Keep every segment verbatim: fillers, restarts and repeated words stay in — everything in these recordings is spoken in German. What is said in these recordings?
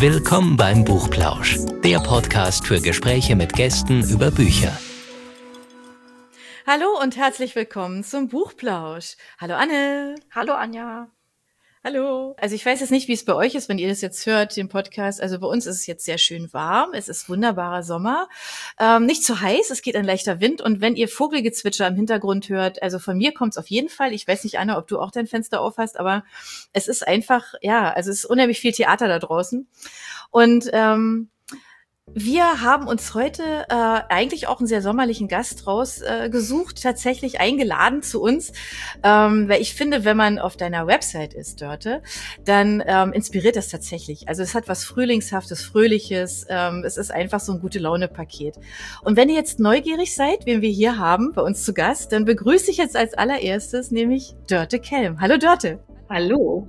Willkommen beim Buchplausch, der Podcast für Gespräche mit Gästen über Bücher. Hallo und herzlich willkommen zum Buchplausch. Hallo Anne. Hallo Anja. Hallo. Also ich weiß jetzt nicht, wie es bei euch ist, wenn ihr das jetzt hört, den Podcast. Also bei uns ist es jetzt sehr schön warm. Es ist wunderbarer Sommer. Ähm, nicht zu heiß, es geht ein leichter Wind. Und wenn ihr Vogelgezwitscher im Hintergrund hört, also von mir kommt es auf jeden Fall. Ich weiß nicht, Anne, ob du auch dein Fenster auf hast, aber es ist einfach, ja, also es ist unheimlich viel Theater da draußen. Und ähm, wir haben uns heute äh, eigentlich auch einen sehr sommerlichen Gast rausgesucht, äh, tatsächlich eingeladen zu uns, ähm, weil ich finde, wenn man auf deiner Website ist, Dörte, dann ähm, inspiriert das tatsächlich. Also es hat was Frühlingshaftes, Fröhliches, ähm, es ist einfach so ein Gute-Laune-Paket. Und wenn ihr jetzt neugierig seid, wen wir hier haben bei uns zu Gast, dann begrüße ich jetzt als allererstes nämlich Dörte Kelm. Hallo Dörte. Hallo.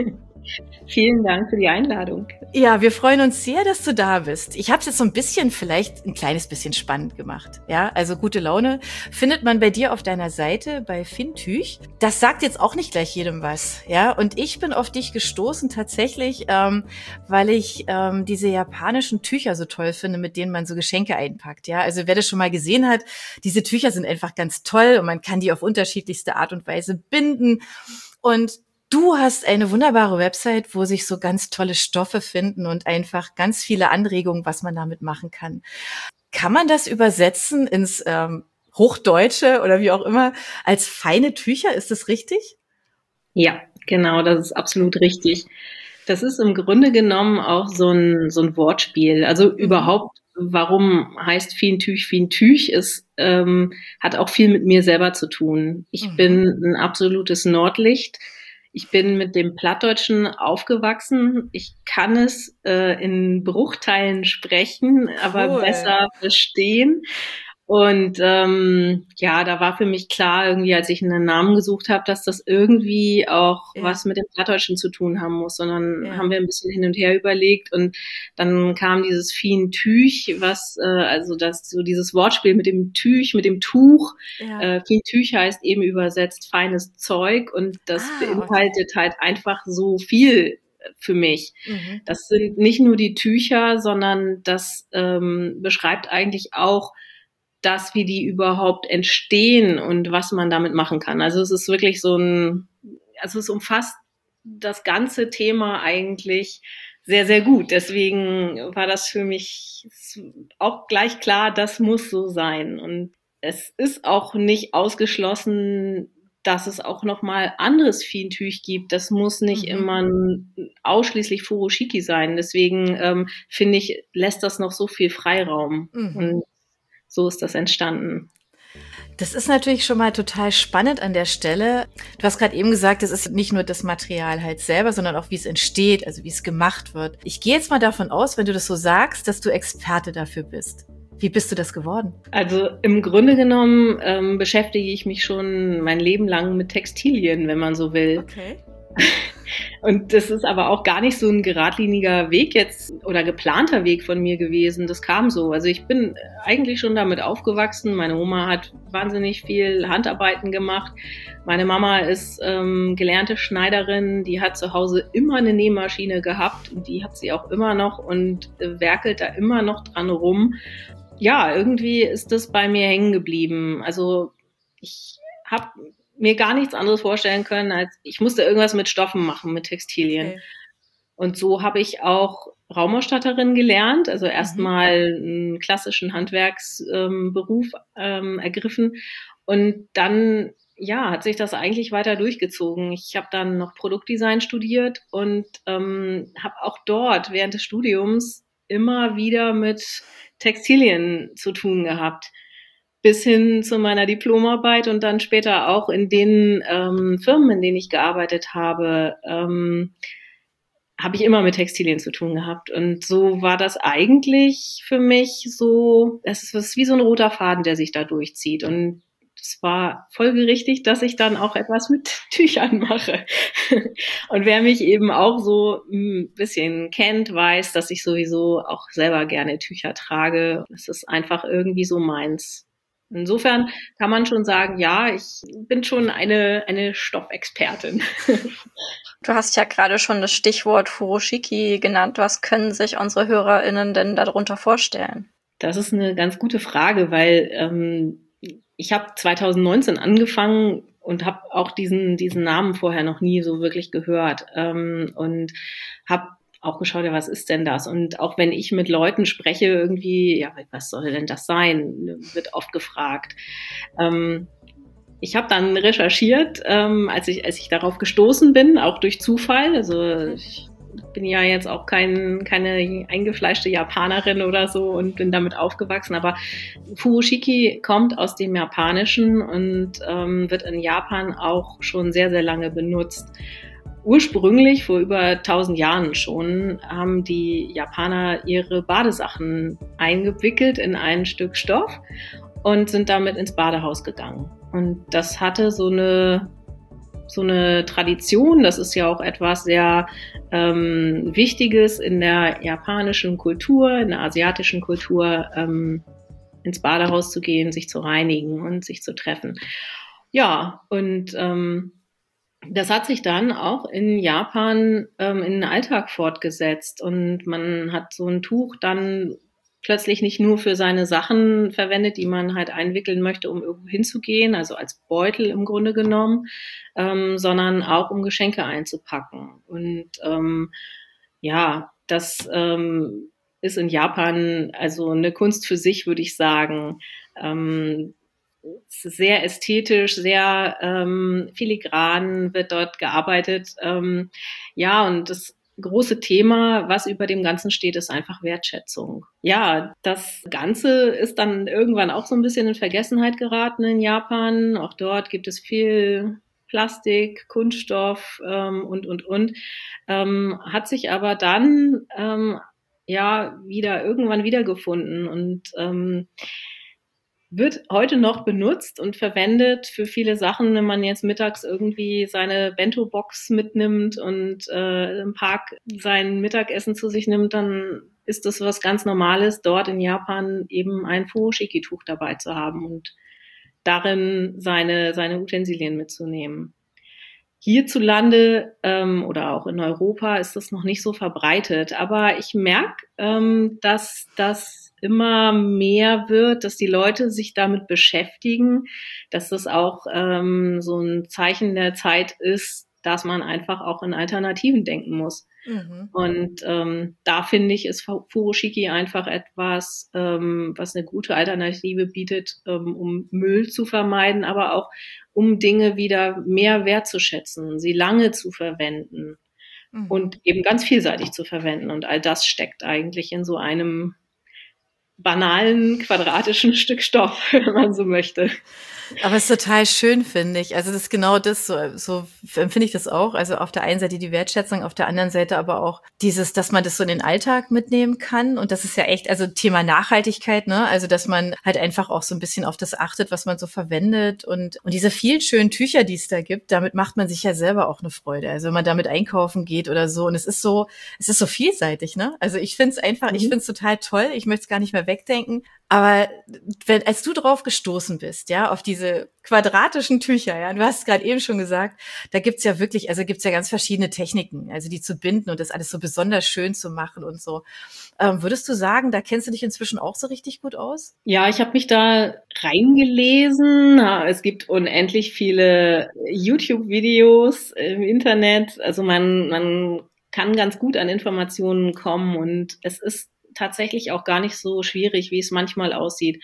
Vielen Dank für die Einladung. Ja, wir freuen uns sehr, dass du da bist. Ich habe es jetzt so ein bisschen, vielleicht ein kleines bisschen spannend gemacht. Ja, also gute Laune findet man bei dir auf deiner Seite bei Fintüch. Das sagt jetzt auch nicht gleich jedem was. Ja, und ich bin auf dich gestoßen tatsächlich, ähm, weil ich ähm, diese japanischen Tücher so toll finde, mit denen man so Geschenke einpackt. Ja, also wer das schon mal gesehen hat, diese Tücher sind einfach ganz toll und man kann die auf unterschiedlichste Art und Weise binden. Und du hast eine wunderbare Website, wo sich so ganz tolle Stoffe finden und einfach ganz viele Anregungen, was man damit machen kann. Kann man das übersetzen ins ähm, Hochdeutsche oder wie auch immer als feine Tücher? Ist das richtig? Ja, genau, das ist absolut richtig. Das ist im Grunde genommen auch so ein, so ein Wortspiel. Also mhm. überhaupt, warum heißt Fintüch Fintüch? Es ähm, hat auch viel mit mir selber zu tun. Ich mhm. bin ein absolutes Nordlicht. Ich bin mit dem Plattdeutschen aufgewachsen. Ich kann es äh, in Bruchteilen sprechen, aber cool. besser verstehen. Und ähm, ja, da war für mich klar, irgendwie, als ich einen Namen gesucht habe, dass das irgendwie auch ja. was mit dem Plattdeutschen zu tun haben muss. Sondern ja. haben wir ein bisschen hin und her überlegt und dann kam dieses Fintüch, was äh, also das so dieses Wortspiel mit dem Tüch, mit dem Tuch. Ja. Äh, Fintüch heißt eben übersetzt feines Zeug und das ah, beinhaltet okay. halt einfach so viel für mich. Mhm. Das sind nicht nur die Tücher, sondern das ähm, beschreibt eigentlich auch das, wie die überhaupt entstehen und was man damit machen kann. Also es ist wirklich so ein, also es umfasst das ganze Thema eigentlich sehr, sehr gut. Deswegen war das für mich auch gleich klar, das muss so sein. Und es ist auch nicht ausgeschlossen, dass es auch nochmal anderes Fintüch gibt. Das muss nicht mhm. immer ausschließlich Furoshiki sein. Deswegen ähm, finde ich, lässt das noch so viel Freiraum. Mhm. Und so ist das entstanden. Das ist natürlich schon mal total spannend an der Stelle. Du hast gerade eben gesagt, es ist nicht nur das Material halt selber, sondern auch, wie es entsteht, also wie es gemacht wird. Ich gehe jetzt mal davon aus, wenn du das so sagst, dass du Experte dafür bist. Wie bist du das geworden? Also im Grunde genommen ähm, beschäftige ich mich schon mein Leben lang mit Textilien, wenn man so will. Okay. Und das ist aber auch gar nicht so ein geradliniger Weg jetzt oder geplanter Weg von mir gewesen. Das kam so. Also ich bin eigentlich schon damit aufgewachsen. Meine Oma hat wahnsinnig viel Handarbeiten gemacht. Meine Mama ist ähm, gelernte Schneiderin. Die hat zu Hause immer eine Nähmaschine gehabt und die hat sie auch immer noch und äh, werkelt da immer noch dran rum. Ja, irgendwie ist das bei mir hängen geblieben. Also ich habe mir gar nichts anderes vorstellen können, als ich musste irgendwas mit Stoffen machen, mit Textilien. Okay. Und so habe ich auch Raumausstatterin gelernt, also erstmal mhm. einen klassischen Handwerksberuf ähm, ergriffen und dann ja, hat sich das eigentlich weiter durchgezogen. Ich habe dann noch Produktdesign studiert und ähm, habe auch dort während des Studiums immer wieder mit Textilien zu tun gehabt. Bis hin zu meiner Diplomarbeit und dann später auch in den ähm, Firmen, in denen ich gearbeitet habe, ähm, habe ich immer mit Textilien zu tun gehabt. Und so war das eigentlich für mich so, es ist wie so ein roter Faden, der sich da durchzieht. Und es war folgerichtig, dass ich dann auch etwas mit Tüchern mache. Und wer mich eben auch so ein bisschen kennt, weiß, dass ich sowieso auch selber gerne Tücher trage. Es ist einfach irgendwie so meins. Insofern kann man schon sagen, ja, ich bin schon eine, eine Stoffexpertin. Du hast ja gerade schon das Stichwort Furoshiki genannt. Was können sich unsere HörerInnen denn darunter vorstellen? Das ist eine ganz gute Frage, weil ähm, ich habe zwanzig neunzehn angefangen und habe auch diesen diesen Namen vorher noch nie so wirklich gehört ähm, und habe auch geschaut, ja, was ist denn das? Und auch wenn ich mit Leuten spreche, irgendwie, ja, was soll denn das sein? Wird oft gefragt. Ähm, ich habe dann recherchiert, ähm, als ich als ich darauf gestoßen bin, auch durch Zufall. Also ich bin ja jetzt auch kein, keine eingefleischte Japanerin oder so und bin damit aufgewachsen, aber Furoshiki kommt aus dem Japanischen und ähm, wird in Japan auch schon sehr, sehr lange benutzt. Ursprünglich, vor über tausend Jahren schon, haben die Japaner ihre Badesachen eingewickelt in ein Stück Stoff und sind damit ins Badehaus gegangen. Und das hatte so eine so eine Tradition, das ist ja auch etwas sehr ähm, Wichtiges in der japanischen Kultur, in der asiatischen Kultur, ähm, ins Badehaus zu gehen, sich zu reinigen und sich zu treffen. Ja, und ähm, das hat sich dann auch in Japan ähm, in den Alltag fortgesetzt und man hat so ein Tuch dann plötzlich nicht nur für seine Sachen verwendet, die man halt einwickeln möchte, um irgendwo hinzugehen, also als Beutel im Grunde genommen, ähm, sondern auch um Geschenke einzupacken. Und ähm, ja, das ähm, ist in Japan also eine Kunst für sich, würde ich sagen. Ähm, sehr ästhetisch, sehr ähm, filigran wird dort gearbeitet. Ähm, ja, und das große Thema, was über dem Ganzen steht, ist einfach Wertschätzung. Ja, das Ganze ist dann irgendwann auch so ein bisschen in Vergessenheit geraten in Japan. Auch dort gibt es viel Plastik, Kunststoff ähm, und, und, und. Ähm, hat sich aber dann ähm, ja wieder irgendwann wiedergefunden und ähm, wird heute noch benutzt und verwendet für viele Sachen, wenn man jetzt mittags irgendwie seine Bento-Box mitnimmt und äh, im Park sein Mittagessen zu sich nimmt, dann ist das was ganz Normales, dort in Japan eben ein Furoshiki-Tuch dabei zu haben und darin seine, seine Utensilien mitzunehmen. Hierzulande ähm, oder auch in Europa ist das noch nicht so verbreitet, aber ich merke, ähm, dass das immer mehr wird, dass die Leute sich damit beschäftigen, dass das auch ähm, so ein Zeichen der Zeit ist, dass man einfach auch in Alternativen denken muss. Mhm. Und ähm, da finde ich, ist Furoshiki einfach etwas, ähm, was eine gute Alternative bietet, ähm, um Müll zu vermeiden, aber auch um Dinge wieder mehr wertzuschätzen, sie lange zu verwenden mhm. und eben ganz vielseitig zu verwenden. Und all das steckt eigentlich in so einem banalen, quadratischen Stück Stoff, wenn man so möchte. Aber es ist total schön, finde ich. Also das ist genau das, so, so empfinde ich das auch. Also auf der einen Seite die Wertschätzung, auf der anderen Seite aber auch dieses, dass man das so in den Alltag mitnehmen kann. Und das ist ja echt, also Thema Nachhaltigkeit, ne? Also dass man halt einfach auch so ein bisschen auf das achtet, was man so verwendet. Und, und diese vielen schönen Tücher, die es da gibt, damit macht man sich ja selber auch eine Freude. Also wenn man damit einkaufen geht oder so. Und es ist so, es ist so vielseitig, ne? Also ich finde es einfach, mhm. ich finde es total toll. Ich möchte es gar nicht mehr wegdenken. Aber wenn, als du drauf gestoßen bist, ja, auf diese quadratischen Tücher, ja, und du hast gerade eben schon gesagt, da gibt's ja wirklich, also gibt's ja ganz verschiedene Techniken, also die zu binden und das alles so besonders schön zu machen und so. Ähm, würdest du sagen, da kennst du dich inzwischen auch so richtig gut aus? Ja, ich habe mich da reingelesen. Es gibt unendlich viele YouTube-Videos im Internet. Also man, man kann ganz gut an Informationen kommen und es ist tatsächlich auch gar nicht so schwierig, wie es manchmal aussieht.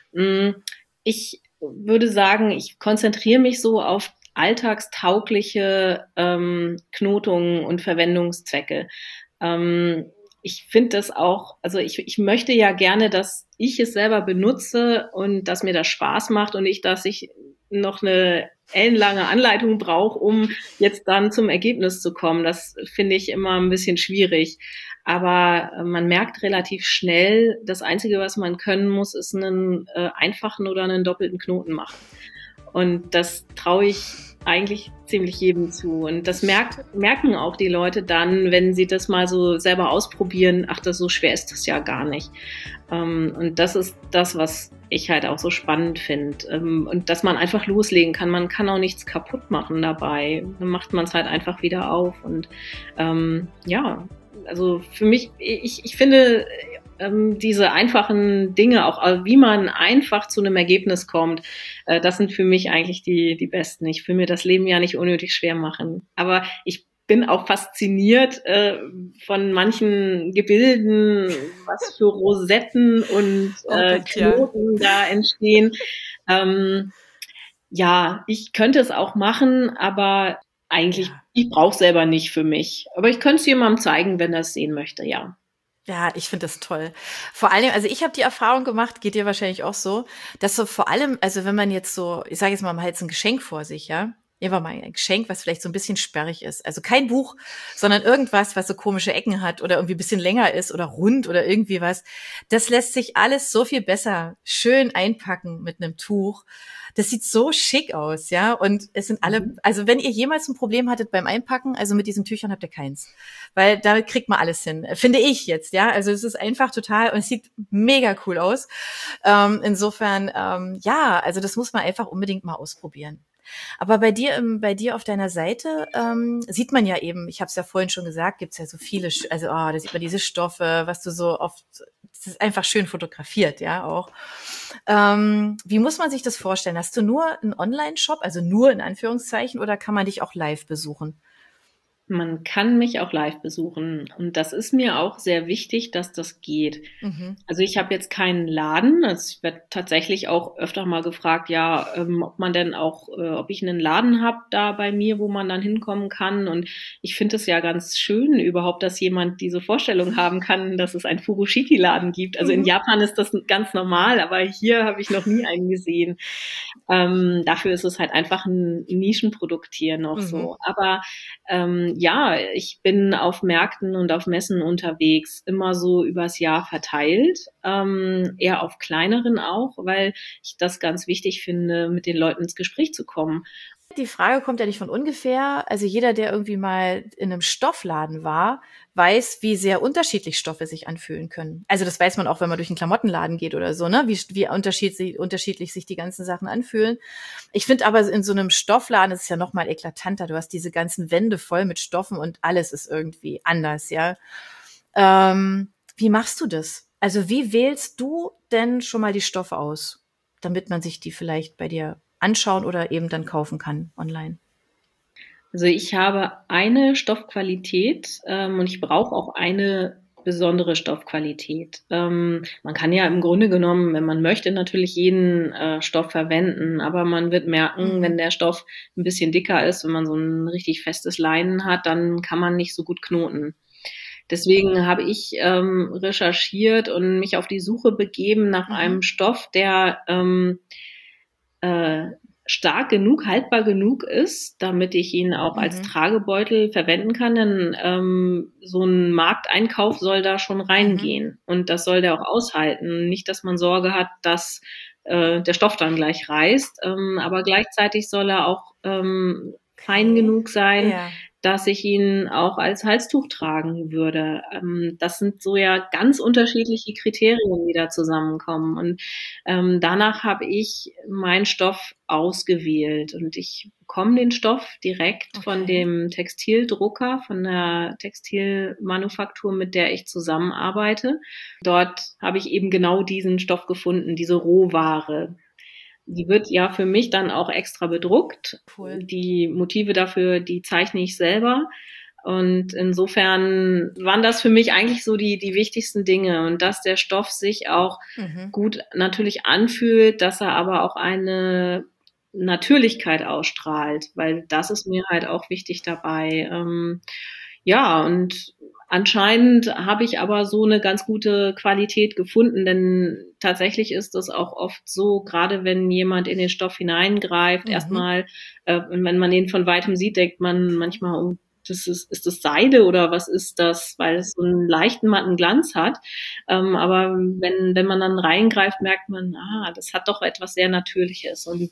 Ich würde sagen, ich konzentriere mich so auf alltagstaugliche ähm, Knotungen und Verwendungszwecke. Ähm, ich finde das auch, also ich, ich möchte ja gerne, dass ich es selber benutze und dass mir das Spaß macht und nicht, dass ich noch eine ellenlange Anleitung brauche, um jetzt dann zum Ergebnis zu kommen. Das finde ich immer ein bisschen schwierig. Aber man merkt relativ schnell, das Einzige, was man können muss, ist einen äh, einfachen oder einen doppelten Knoten machen. Und das traue ich eigentlich ziemlich jedem zu. Und das merkt, merken auch die Leute dann, wenn sie das mal so selber ausprobieren, ach, das so schwer ist das ja gar nicht. Ähm, und das ist das, was ich halt auch so spannend finde. Ähm, und dass man einfach loslegen kann. Man kann auch nichts kaputt machen dabei. Dann macht man es halt einfach wieder auf. Und ähm, ja, also für mich, ich, ich finde, ähm, diese einfachen Dinge, auch wie man einfach zu einem Ergebnis kommt, äh, das sind für mich eigentlich die, die besten. Ich will mir das Leben ja nicht unnötig schwer machen. Aber ich bin auch fasziniert äh, von manchen Gebilden, was für Rosetten und äh, Knoten da entstehen. Ähm, ja, ich könnte es auch machen, aber eigentlich, ja. ich brauche es selber nicht für mich. Aber ich könnte es jemandem zeigen, wenn er es sehen möchte, ja. Ja, ich finde das toll. Vor allem, also ich habe die Erfahrung gemacht, geht dir wahrscheinlich auch so, dass so vor allem, also wenn man jetzt so, ich sage jetzt mal, man hat jetzt ein Geschenk vor sich, ja, nehmen wir mal ein Geschenk, was vielleicht so ein bisschen sperrig ist. Also kein Buch, sondern irgendwas, was so komische Ecken hat oder irgendwie ein bisschen länger ist oder rund oder irgendwie was. Das lässt sich alles so viel besser schön einpacken mit einem Tuch. Das sieht so schick aus, ja. Und es sind alle, also wenn ihr jemals ein Problem hattet beim Einpacken, also mit diesen Tüchern habt ihr keins. Weil damit kriegt man alles hin. Finde ich jetzt, ja. Also es ist einfach total, und es sieht mega cool aus. Ähm, insofern, ähm, ja, also das muss man einfach unbedingt mal ausprobieren. Aber bei dir, im, bei dir auf deiner Seite ähm, sieht man ja eben, ich habe es ja vorhin schon gesagt, gibt's ja so viele, also oh, da sieht man diese Stoffe, was du so oft, das ist einfach schön fotografiert, ja auch. Ähm, wie muss man sich das vorstellen? Hast du nur einen Online-Shop, also nur in Anführungszeichen, oder kann man dich auch live besuchen? Man kann mich auch live besuchen und das ist mir auch sehr wichtig, dass das geht. Mhm. Also ich habe jetzt keinen Laden, also ich werde tatsächlich auch öfter mal gefragt, ja, ähm, ob man denn auch, äh, ob ich einen Laden habe da bei mir, wo man dann hinkommen kann, und ich finde es ja ganz schön überhaupt, dass jemand diese Vorstellung haben kann, dass es einen Furoshiki-Laden gibt. Also mhm. in Japan ist das ganz normal, aber hier habe ich noch nie einen gesehen. Ähm, dafür ist es halt einfach ein Nischenprodukt hier noch mhm. so. Aber ähm, ja, ich bin auf Märkten und auf Messen unterwegs, immer so übers Jahr verteilt, ähm, eher auf kleineren auch, weil ich das ganz wichtig finde, mit den Leuten ins Gespräch zu kommen. Die Frage kommt ja nicht von ungefähr. Also jeder, der irgendwie mal in einem Stoffladen war, weiß, wie sehr unterschiedlich Stoffe sich anfühlen können. Also das weiß man auch, wenn man durch einen Klamottenladen geht oder so, ne? Wie, wie unterschiedlich, unterschiedlich sich die ganzen Sachen anfühlen. Ich finde aber, in so einem Stoffladen ist es ja noch mal eklatanter. Du hast diese ganzen Wände voll mit Stoffen und alles ist irgendwie anders, ja. Ähm, wie machst du das? Also wie wählst du denn schon mal die Stoffe aus, damit man sich die vielleicht bei dir anschauen oder eben dann kaufen kann online? Also ich habe eine Stoffqualität ähm, und ich brauche auch eine besondere Stoffqualität. Ähm, man kann ja im Grunde genommen, wenn man möchte, natürlich jeden äh, Stoff verwenden, aber man wird merken, mhm. wenn der Stoff ein bisschen dicker ist, wenn man so ein richtig festes Leinen hat, dann kann man nicht so gut knoten. Deswegen habe ich ähm, recherchiert und mich auf die Suche begeben nach mhm. einem Stoff, der ähm, äh, stark genug, haltbar genug ist, damit ich ihn auch mhm. als Tragebeutel verwenden kann, denn ähm, so ein Markteinkauf soll da schon reingehen mhm. und das soll der auch aushalten. Nicht, dass man Sorge hat, dass äh, der Stoff dann gleich reißt, ähm, aber gleichzeitig soll er auch ähm, fein okay. genug sein, ja. dass ich ihn auch als Halstuch tragen würde. Ähm, das sind so ja ganz unterschiedliche Kriterien, die da zusammenkommen. Und ähm, danach habe ich meinen Stoff ausgewählt und ich bekomme den Stoff direkt okay. von dem Textildrucker, von der Textilmanufaktur, mit der ich zusammenarbeite. Dort habe ich eben genau diesen Stoff gefunden, diese Rohware. Die wird ja für mich dann auch extra bedruckt. Cool. Die Motive dafür, die zeichne ich selber. Und insofern waren das für mich eigentlich so die, die wichtigsten Dinge. Und dass der Stoff sich auch mhm. gut natürlich anfühlt, dass er aber auch eine Natürlichkeit ausstrahlt, weil das ist mir halt auch wichtig dabei. Ähm, ja, und anscheinend habe ich aber so eine ganz gute Qualität gefunden, denn tatsächlich ist das auch oft so, gerade wenn jemand in den Stoff hineingreift, mhm. erstmal, äh, wenn man den von weitem sieht, denkt man manchmal, oh, das ist, ist das Seide oder was ist das, weil es so einen leichten matten Glanz hat. Ähm, aber wenn, wenn man dann reingreift, merkt man, ah, das hat doch etwas sehr Natürliches. Und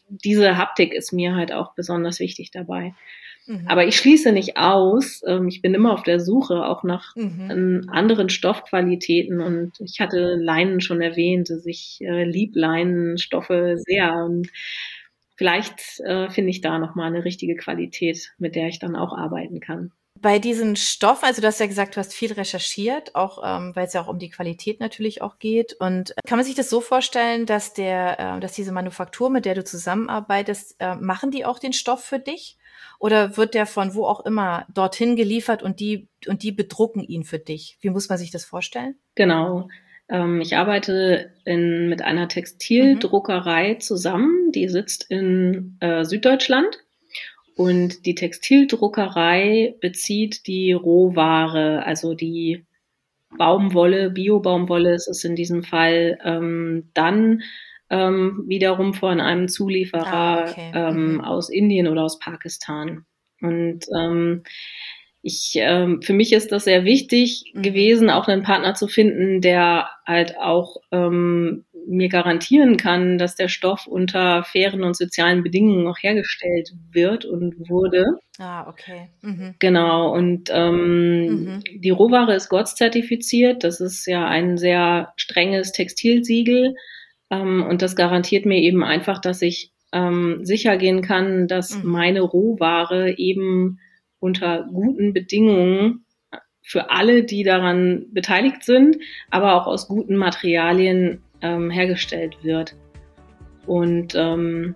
diese Haptik ist mir halt auch besonders wichtig dabei. Mhm. Aber ich schließe nicht aus, ähm, ich bin immer auf der Suche auch nach Mhm. ähm, anderen Stoffqualitäten und ich hatte Leinen schon erwähnt, dass ich äh, lieb Leinenstoffe sehr und vielleicht äh, finde ich da nochmal eine richtige Qualität, mit der ich dann auch arbeiten kann. Bei diesen Stoffen, also du hast ja gesagt, du hast viel recherchiert, auch ähm, weil es ja auch um die Qualität natürlich auch geht. Und äh, kann man sich das so vorstellen, dass der, äh, dass diese Manufaktur, mit der du zusammenarbeitest, äh, machen die auch den Stoff für dich? Oder wird der von wo auch immer dorthin geliefert und die und die bedrucken ihn für dich? Wie muss man sich das vorstellen? Genau. Ähm, ich arbeite in, mit einer Textildruckerei zusammen, die sitzt in äh, Süddeutschland. Und die Textildruckerei bezieht die Rohware, also die Baumwolle, Bio-Baumwolle ist es in diesem Fall, ähm, dann ähm, wiederum von einem Zulieferer Ah, okay. ähm, Mhm. aus Indien oder aus Pakistan. Und ähm, ich, ähm, für mich ist das sehr wichtig Mhm. gewesen, auch einen Partner zu finden, der halt auch ähm, mir garantieren kann, dass der Stoff unter fairen und sozialen Bedingungen auch hergestellt wird und wurde. Ah, okay. Mhm. Genau, und ähm, Mhm. die Rohware ist G O T S-zertifiziert. Das ist ja ein sehr strenges Textilsiegel. Ähm, und das garantiert mir eben einfach, dass ich ähm, sicher gehen kann, dass Mhm. meine Rohware eben unter guten Bedingungen für alle, die daran beteiligt sind, aber auch aus guten Materialien ähm, hergestellt wird. Und ähm,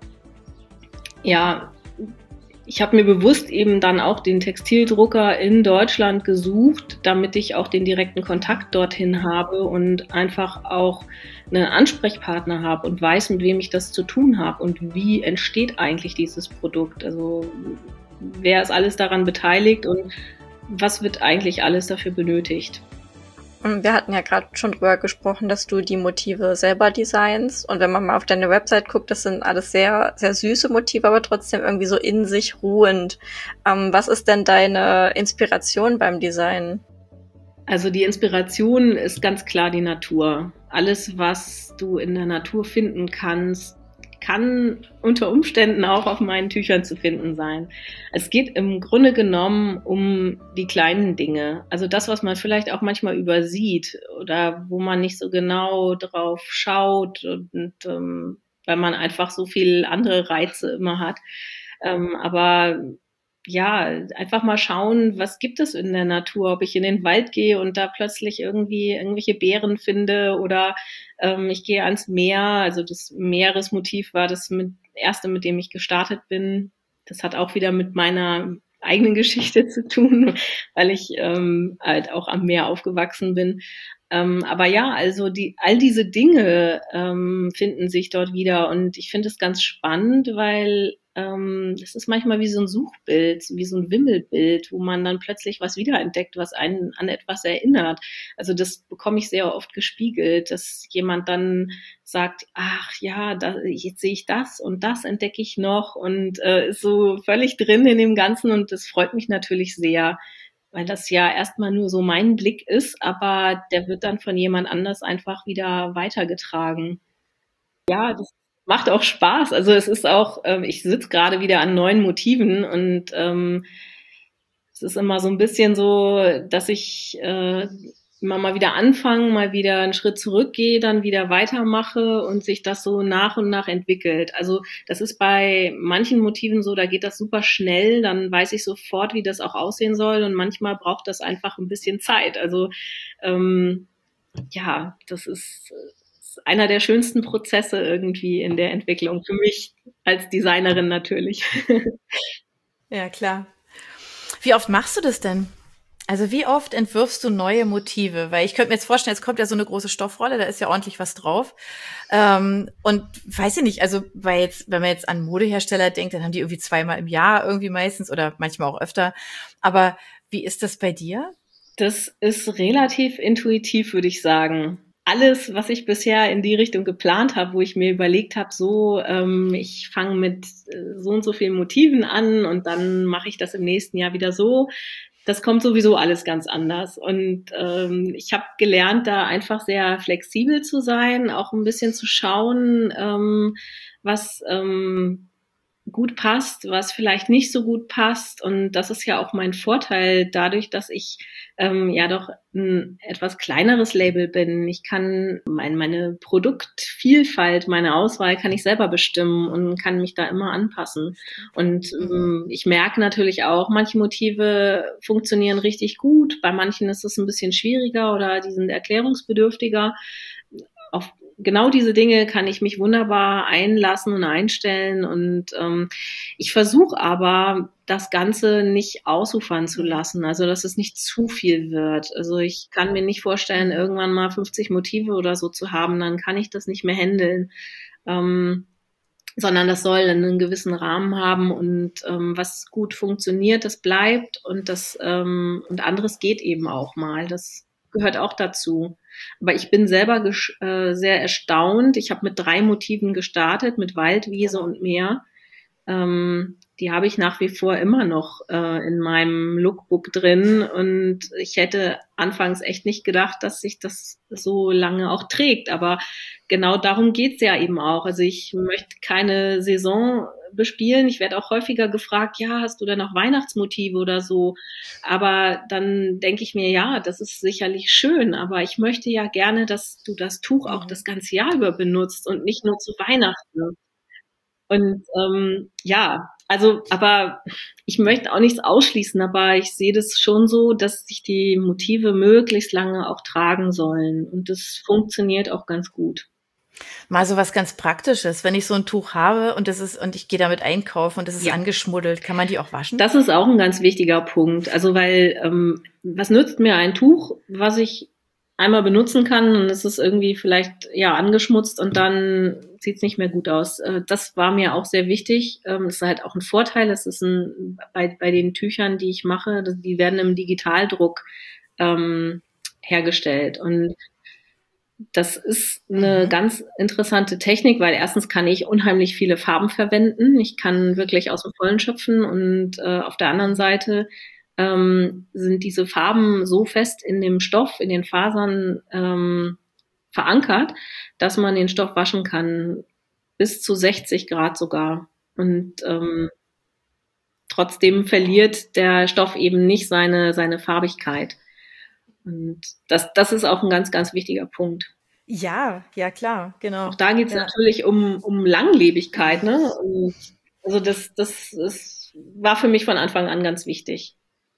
ja, ich habe mir bewusst eben dann auch den Textildrucker in Deutschland gesucht, damit ich auch den direkten Kontakt dorthin habe und einfach auch einen Ansprechpartner habe und weiß, mit wem ich das zu tun habe und wie entsteht eigentlich dieses Produkt. Also wer ist alles daran beteiligt und was wird eigentlich alles dafür benötigt. Wir hatten ja gerade schon drüber gesprochen, dass du die Motive selber designst. Und wenn man mal auf deine Website guckt, das sind alles sehr, sehr süße Motive, aber trotzdem irgendwie so in sich ruhend. Ähm, was ist denn deine Inspiration beim Design? Also die Inspiration ist ganz klar die Natur. Alles, was du in der Natur finden kannst, kann unter Umständen auch auf meinen Tüchern zu finden sein. Es geht im Grunde genommen um die kleinen Dinge. Also das, was man vielleicht auch manchmal übersieht oder wo man nicht so genau drauf schaut und, und ähm, weil man einfach so viel andere Reize immer hat. Ähm, aber ja, einfach mal schauen, was gibt es in der Natur, ob ich in den Wald gehe und da plötzlich irgendwie irgendwelche Beeren finde oder ähm, ich gehe ans Meer. Also das Meeresmotiv war das mit, erste, mit dem ich gestartet bin. Das hat auch wieder mit meiner eigenen Geschichte zu tun, weil ich ähm, halt auch am Meer aufgewachsen bin. Ähm, aber ja, also die, all diese Dinge ähm, finden sich dort wieder und ich finde es ganz spannend, weil ähm, es ist manchmal wie so ein Suchbild, wie so ein Wimmelbild, wo man dann plötzlich was wiederentdeckt, was einen an etwas erinnert. Also das bekomme ich sehr oft gespiegelt, dass jemand dann sagt, ach ja, da, jetzt sehe ich das und das entdecke ich noch und äh, ist so völlig drin in dem Ganzen und das freut mich natürlich sehr, weil das ja erstmal nur so mein Blick ist, aber der wird dann von jemand anders einfach wieder weitergetragen. Ja, das macht auch Spaß. Also es ist auch, ähm, ich sitze gerade wieder an neuen Motiven und ähm, es ist immer so ein bisschen so, dass ich äh, immer mal wieder anfange, mal wieder einen Schritt zurückgehe, dann wieder weitermache und sich das so nach und nach entwickelt. Also das ist bei manchen Motiven so, da geht das super schnell, dann weiß ich sofort, wie das auch aussehen soll und manchmal braucht das einfach ein bisschen Zeit. Also ähm, ja, das ist einer der schönsten Prozesse irgendwie in der Entwicklung für mich als Designerin natürlich. Ja, klar. Wie oft machst du das denn? Also wie oft entwirfst du neue Motive? Weil ich könnte mir jetzt vorstellen, jetzt kommt ja so eine große Stoffrolle, da ist ja ordentlich was drauf. Ähm, und weiß ich nicht, also weil jetzt, wenn man jetzt an Modehersteller denkt, dann haben die irgendwie zweimal im Jahr irgendwie meistens oder manchmal auch öfter. Aber wie ist das bei dir? Das ist relativ intuitiv, würde ich sagen. Alles, was ich bisher in die Richtung geplant habe, wo ich mir überlegt habe, so, ähm, ich fange mit äh, so und so vielen Motiven an und dann mache ich das im nächsten Jahr wieder so, das kommt sowieso alles ganz anders. Und ähm, ich habe gelernt, da einfach sehr flexibel zu sein, auch ein bisschen zu schauen, ähm, was ähm, gut passt, was vielleicht nicht so gut passt. Und das ist ja auch mein Vorteil dadurch, dass ich ähm, ja doch ein etwas kleineres Label bin. Ich kann mein, meine Produktvielfalt, meine Auswahl kann ich selber bestimmen und kann mich da immer anpassen. Und ähm, ich merke natürlich auch, manche Motive funktionieren richtig gut. Bei manchen ist es ein bisschen schwieriger oder die sind erklärungsbedürftiger. Auf genau diese Dinge kann ich mich wunderbar einlassen und einstellen und ähm, ich versuche aber, das Ganze nicht ausufern zu lassen, also dass es nicht zu viel wird. Also ich kann mir nicht vorstellen, irgendwann mal fünfzig Motive oder so zu haben, dann kann ich das nicht mehr handeln, ähm, sondern das soll einen gewissen Rahmen haben und ähm, was gut funktioniert, das bleibt und das ähm, und anderes geht eben auch mal. Das gehört auch dazu. Aber ich bin selber gesch- äh, sehr erstaunt. Ich habe mit drei Motiven gestartet, mit Wald, Wiese und Meer. Ähm, die habe ich nach wie vor immer noch äh, in meinem Lookbook drin. Und ich hätte anfangs echt nicht gedacht, dass sich das so lange auch trägt. Aber genau darum geht's ja eben auch. Also ich möchte keine Saison bespielen. Ich werde auch häufiger gefragt, ja, hast du denn noch Weihnachtsmotive oder so? Aber dann denke ich mir, ja, das ist sicherlich schön, aber ich möchte ja gerne, dass du das Tuch auch das ganze Jahr über benutzt und nicht nur zu Weihnachten. Und ähm, ja, also, aber ich möchte auch nichts ausschließen, aber ich sehe das schon so, dass sich die Motive möglichst lange auch tragen sollen. Und das funktioniert auch ganz gut. Mal so was ganz Praktisches, wenn ich so ein Tuch habe und das ist und ich gehe damit einkaufen und das ist Ja. angeschmuddelt, kann man die auch waschen? Das ist auch ein ganz wichtiger Punkt. Also weil ähm, was nützt mir ein Tuch, was ich einmal benutzen kann und es ist irgendwie vielleicht ja angeschmutzt und dann sieht es nicht mehr gut aus. Äh, das war mir auch sehr wichtig. Ähm, das ist halt auch ein Vorteil. Das ist ein bei bei den Tüchern, die ich mache, die werden im Digitaldruck ähm, hergestellt und das ist eine mhm. ganz interessante Technik, weil erstens kann ich unheimlich viele Farben verwenden. Ich kann wirklich aus dem Vollen schöpfen und äh, auf der anderen Seite ähm, sind diese Farben so fest in dem Stoff, in den Fasern ähm, verankert, dass man den Stoff waschen kann, bis zu sechzig Grad sogar. Und ähm, trotzdem verliert der Stoff eben nicht seine, seine Farbigkeit. Und das, das ist auch ein ganz, ganz wichtiger Punkt. Ja, ja klar, genau. Auch da geht es ja. natürlich um, um Langlebigkeit, ne? Und also das, das, das war für mich von Anfang an ganz wichtig.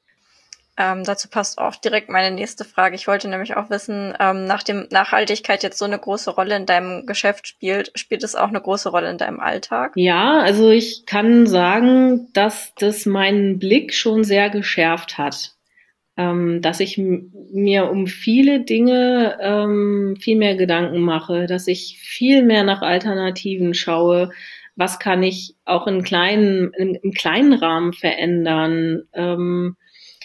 Ähm, dazu passt auch direkt meine nächste Frage. Ich wollte nämlich auch wissen, ähm, nachdem Nachhaltigkeit jetzt so eine große Rolle in deinem Geschäft spielt, spielt es auch eine große Rolle in deinem Alltag? Ja, also ich kann sagen, dass das meinen Blick schon sehr geschärft hat. Ähm, dass ich m- mir um viele Dinge ähm, viel mehr Gedanken mache, dass ich viel mehr nach Alternativen schaue. Was kann ich auch in kleinen, im, im kleinen Rahmen verändern? Ähm,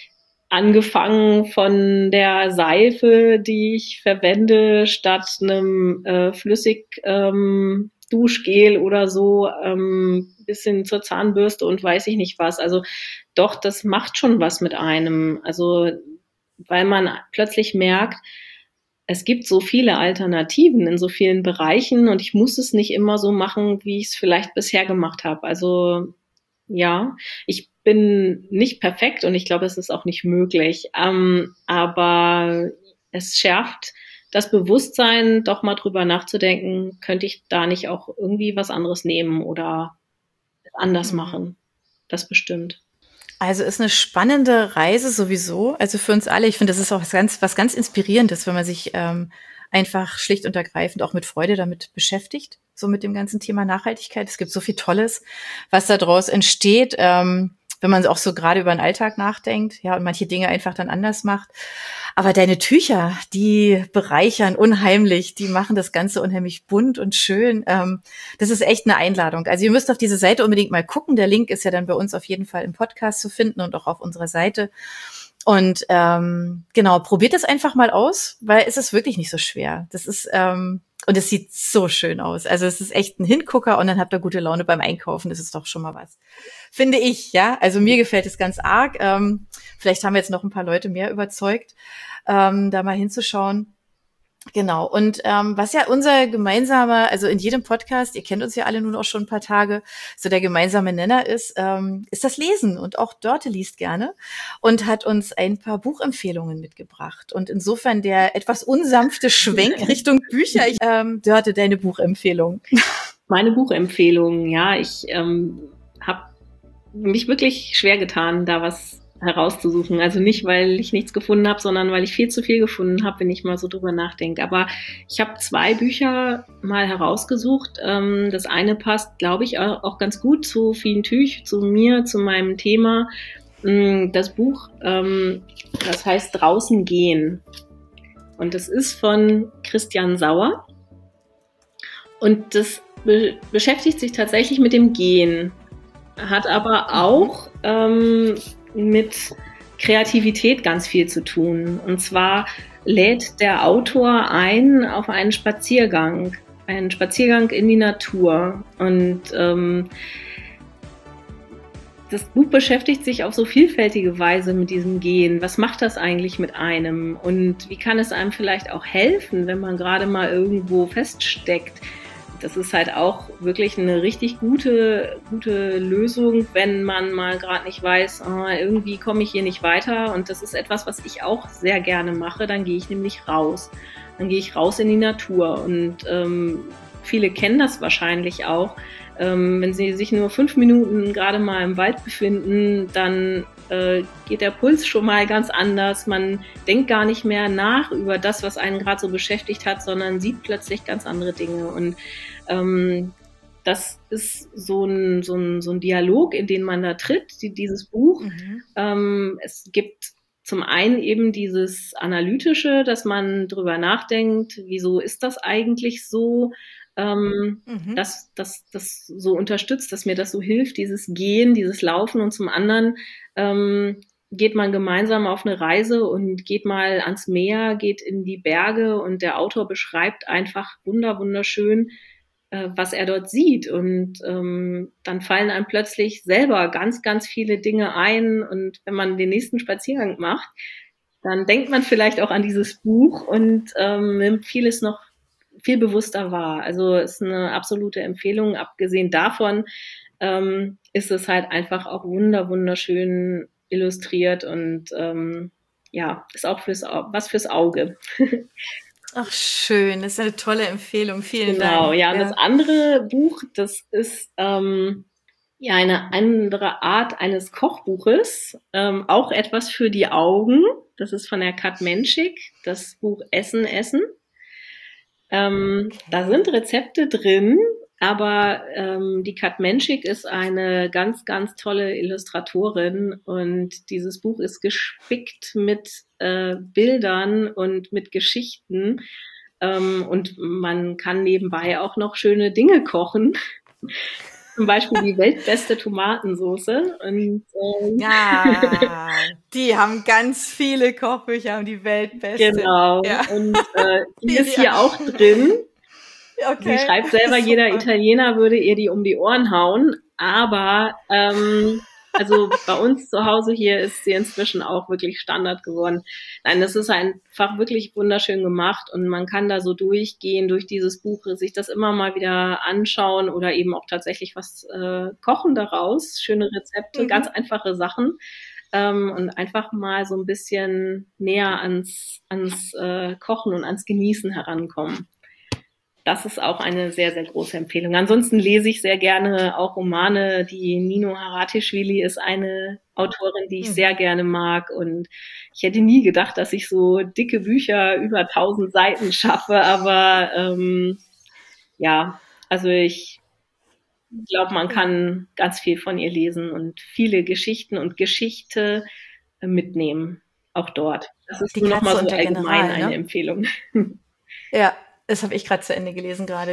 angefangen von der Seife, die ich verwende, statt einem äh, flüssig ähm, Duschgel oder so, ähm, bis hin zur Zahnbürste und weiß ich nicht was. Also doch, das macht schon was mit einem. Also weil man plötzlich merkt, es gibt so viele Alternativen in so vielen Bereichen und ich muss es nicht immer so machen, wie ich es vielleicht bisher gemacht habe. Also ja, ich bin nicht perfekt und ich glaube, es ist auch nicht möglich. Ähm, aber es schärft das Bewusstsein, doch mal drüber nachzudenken, könnte ich da nicht auch irgendwie was anderes nehmen oder anders machen. Das bestimmt. Also ist eine spannende Reise sowieso, also für uns alle. Ich finde, das ist auch was ganz, was ganz Inspirierendes, wenn man sich ähm, einfach schlicht und ergreifend auch mit Freude damit beschäftigt, so mit dem ganzen Thema Nachhaltigkeit. Es gibt so viel Tolles, was da draus entsteht, ähm, wenn man auch so gerade über den Alltag nachdenkt, ja, und manche Dinge einfach dann anders macht. Aber deine Tücher, die bereichern unheimlich, die machen das Ganze unheimlich bunt und schön. Ähm, das ist echt eine Einladung. Also ihr müsst auf diese Seite unbedingt mal gucken. Der Link ist ja dann bei uns auf jeden Fall im Podcast zu finden und auch auf unserer Seite. Und ähm, genau, probiert es einfach mal aus, weil es ist wirklich nicht so schwer. Das ist, ähm, und es sieht so schön aus. Also es ist echt ein Hingucker und dann habt ihr gute Laune beim Einkaufen. Das ist doch schon mal was. Finde ich, ja. Also mir gefällt es ganz arg. Ähm, vielleicht haben wir jetzt noch ein paar Leute mehr überzeugt, ähm, da mal hinzuschauen. Genau. Und ähm, was ja unser gemeinsamer, also in jedem Podcast, ihr kennt uns ja alle nun auch schon ein paar Tage, so der gemeinsame Nenner ist, ähm, ist das Lesen. Und auch Dörte liest gerne und hat uns ein paar Buchempfehlungen mitgebracht. Und insofern der etwas unsanfte Schwenk Richtung Bücher. Ich, ähm, Dörte, deine Buchempfehlung. Meine Buchempfehlung, ja, ich ähm, habe mich wirklich schwer getan, da was herauszusuchen. Also nicht, weil ich nichts gefunden habe, sondern weil ich viel zu viel gefunden habe, wenn ich mal so drüber nachdenke. Aber ich habe zwei Bücher mal herausgesucht. Das eine passt, glaube ich, auch ganz gut zu Fien Tüch, zu mir, zu meinem Thema. Das Buch, das heißt Draußen gehen. Und das ist von Christian Sauer. Und das be- beschäftigt sich tatsächlich mit dem Gehen. Hat aber auch ähm, mit Kreativität ganz viel zu tun. Und zwar lädt der Autor ein auf einen Spaziergang, einen Spaziergang in die Natur. Und ähm, das Buch beschäftigt sich auf so vielfältige Weise mit diesem Gehen. Was macht das eigentlich mit einem? Und wie kann es einem vielleicht auch helfen, wenn man gerade mal irgendwo feststeckt? Das ist halt auch wirklich eine richtig gute, gute Lösung, wenn man mal gerade nicht weiß, oh, irgendwie komme ich hier nicht weiter. Und das ist etwas, was ich auch sehr gerne mache. Dann gehe ich nämlich raus. Dann gehe ich raus in die Natur. Und ähm, viele kennen das wahrscheinlich auch. Ähm, wenn sie sich nur fünf Minuten gerade mal im Wald befinden, dann äh, geht der Puls schon mal ganz anders. Man denkt gar nicht mehr nach über das, was einen gerade so beschäftigt hat, sondern sieht plötzlich ganz andere Dinge. Und ähm, das ist so ein, so, ein, so ein Dialog, in den man da tritt, die, dieses Buch. Mhm. Ähm, es gibt zum einen eben dieses Analytische, dass man drüber nachdenkt, wieso ist das eigentlich so? Ähm, mhm. dass das das so unterstützt, dass mir das so hilft, dieses Gehen, dieses Laufen. Und zum anderen ähm, geht man gemeinsam auf eine Reise und geht mal ans Meer, geht in die Berge und der Autor beschreibt einfach wunder wunderschön, äh, was er dort sieht. Und ähm, dann fallen einem plötzlich selber ganz, ganz viele Dinge ein. Und wenn man den nächsten Spaziergang macht, dann denkt man vielleicht auch an dieses Buch und ähm, nimmt vieles noch viel bewusster wahr. Also ist eine absolute Empfehlung. Abgesehen davon ähm, ist es halt einfach auch wunder wunderschön illustriert und ähm, ja, ist auch fürs was fürs Auge. Ach schön, das ist eine tolle Empfehlung. Vielen genau, Dank. Genau, ja. Und ja. Das andere Buch, das ist ähm, ja eine andere Art eines Kochbuches, ähm, auch etwas für die Augen. Das ist von der Kat Menschik, das Buch Essen, Essen. Ähm, da sind Rezepte drin, aber ähm, die Kat Menschik ist eine ganz, ganz tolle Illustratorin und dieses Buch ist gespickt mit äh, Bildern und mit Geschichten ähm, und man kann nebenbei auch noch schöne Dinge kochen. Zum Beispiel die weltbeste Tomatensoße. Und, ähm, ja, die haben ganz viele Kochbücher, haben die weltbeste. Genau, ja. Und äh, die ist hier auch drin. Okay. Sie schreibt selber, jeder Italiener würde ihr die um die Ohren hauen. Aber ähm, also bei uns zu Hause hier ist sie inzwischen auch wirklich Standard geworden. Nein, das ist einfach wirklich wunderschön gemacht und man kann da so durchgehen durch dieses Buch, sich das immer mal wieder anschauen oder eben auch tatsächlich was äh, kochen daraus. Schöne Rezepte, mhm. ganz einfache Sachen ähm, und einfach mal so ein bisschen näher ans, ans äh, Kochen und ans Genießen herankommen. Das ist auch eine sehr, sehr große Empfehlung. Ansonsten lese ich sehr gerne auch Romane. Die Nino Haratischvili ist eine Autorin, die ich mhm. sehr gerne mag. Und ich hätte nie gedacht, dass ich so dicke Bücher über tausend Seiten schaffe. Aber ähm, ja, also ich glaube, man kann ganz viel von ihr lesen und viele Geschichten und Geschichte mitnehmen. Auch dort. Das ist die nur nochmal so allgemein General, ne? Eine Empfehlung. Ja. Das habe ich gerade zu Ende gelesen gerade, Die Katze und der General. Ja, genau. Das nehmen wir aber auch gerne noch mit auf.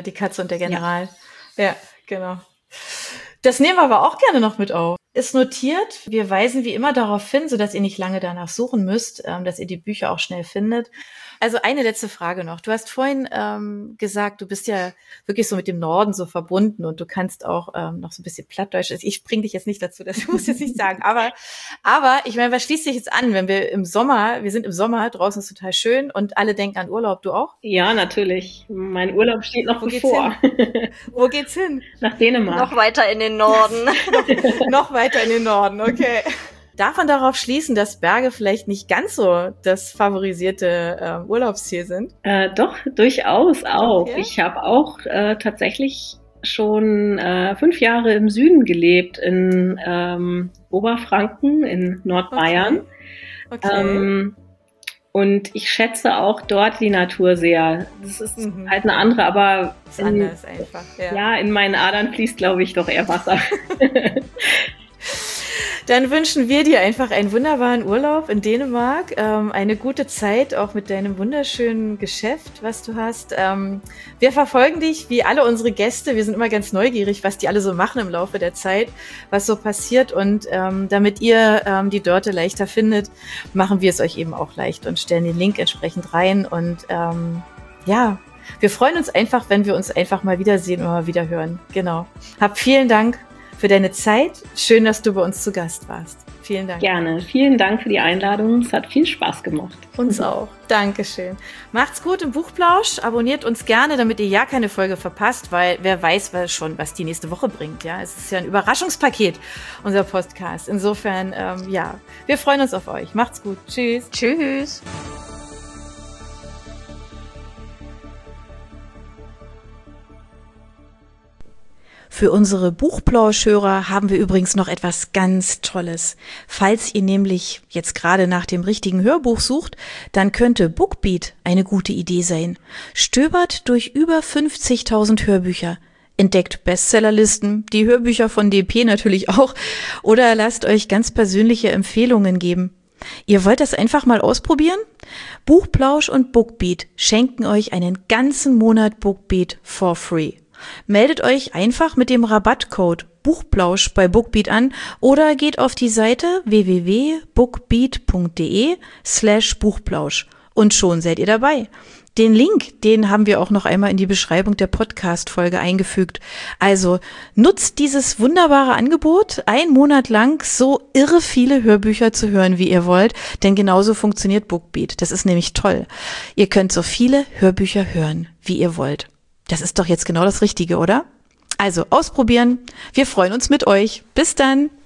ist notiert. Wir weisen wie immer darauf hin, sodass ihr nicht lange danach suchen müsst, ähm, dass ihr die Bücher auch schnell findet. Also eine letzte Frage noch. Du hast vorhin ähm, gesagt, du bist ja wirklich so mit dem Norden so verbunden und du kannst auch ähm, noch so ein bisschen Plattdeutsch. Ich bringe dich jetzt nicht dazu, das muss ich jetzt nicht sagen. Aber, aber ich meine, was schließt sich jetzt an, wenn wir im Sommer, wir sind im Sommer, draußen ist total schön und alle denken an Urlaub, du auch? Ja, natürlich. Mein Urlaub steht noch Wo bevor. Geht's hin? Wo geht's hin? Nach Dänemark. Noch weiter in den Norden. noch, noch weiter in den Norden, okay. Darf man darauf schließen, dass Berge vielleicht nicht ganz so das favorisierte äh, Urlaubsziel sind? Äh, doch, durchaus auch. Okay. Ich habe auch äh, tatsächlich schon äh, fünf Jahre im Süden gelebt, in ähm, Oberfranken, in Nordbayern. Okay. Okay. Ähm, und ich schätze auch dort die Natur sehr. Das ist mhm. halt eine andere, aber ist anders einfach. Ja. ja, in meinen Adern fließt, glaube ich, doch eher Wasser. Dann wünschen wir dir einfach einen wunderbaren Urlaub in Dänemark, ähm, eine gute Zeit auch mit deinem wunderschönen Geschäft, was du hast. Ähm, wir verfolgen dich wie alle unsere Gäste. Wir sind immer ganz neugierig, was die alle so machen im Laufe der Zeit, was so passiert. Und ähm, damit ihr ähm, die Dörte leichter findet, machen wir es euch eben auch leicht und stellen den Link entsprechend rein. Und ähm, ja, wir freuen uns einfach, wenn wir uns einfach mal wiedersehen oder mal wieder hören. Genau. Hab vielen Dank für deine Zeit. Schön, dass du bei uns zu Gast warst. Vielen Dank. Gerne. Vielen Dank für die Einladung. Es hat viel Spaß gemacht. Uns auch. Dankeschön. Macht's gut im Buchplausch. Abonniert uns gerne, damit ihr ja keine Folge verpasst, weil wer weiß was schon, was die nächste Woche bringt. Ja, es ist ja ein Überraschungspaket, unser Podcast. Insofern, ähm, ja, wir freuen uns auf euch. Macht's gut. Tschüss. Tschüss. Für unsere Buchplauschhörer haben wir übrigens noch etwas ganz Tolles. Falls ihr nämlich jetzt gerade nach dem richtigen Hörbuch sucht, dann könnte Bookbeat eine gute Idee sein. Stöbert durch über fünfzigtausend Hörbücher, entdeckt Bestsellerlisten, die Hörbücher von D P natürlich auch, oder lasst euch ganz persönliche Empfehlungen geben. Ihr wollt das einfach mal ausprobieren? Buchplausch und Bookbeat schenken euch einen ganzen Monat Bookbeat for free. Meldet euch einfach mit dem Rabattcode Buchplausch bei Bookbeat an oder geht auf die Seite w w w punkt bookbeat punkt de slash Buchplausch und schon seid ihr dabei. Den Link, den haben wir auch noch einmal in die Beschreibung der Podcast-Folge eingefügt. Also nutzt dieses wunderbare Angebot, einen Monat lang so irre viele Hörbücher zu hören, wie ihr wollt, denn genauso funktioniert Bookbeat. Das ist nämlich toll. Ihr könnt so viele Hörbücher hören, wie ihr wollt. Das ist doch jetzt genau das Richtige, oder? Also ausprobieren. Wir freuen uns mit euch. Bis dann.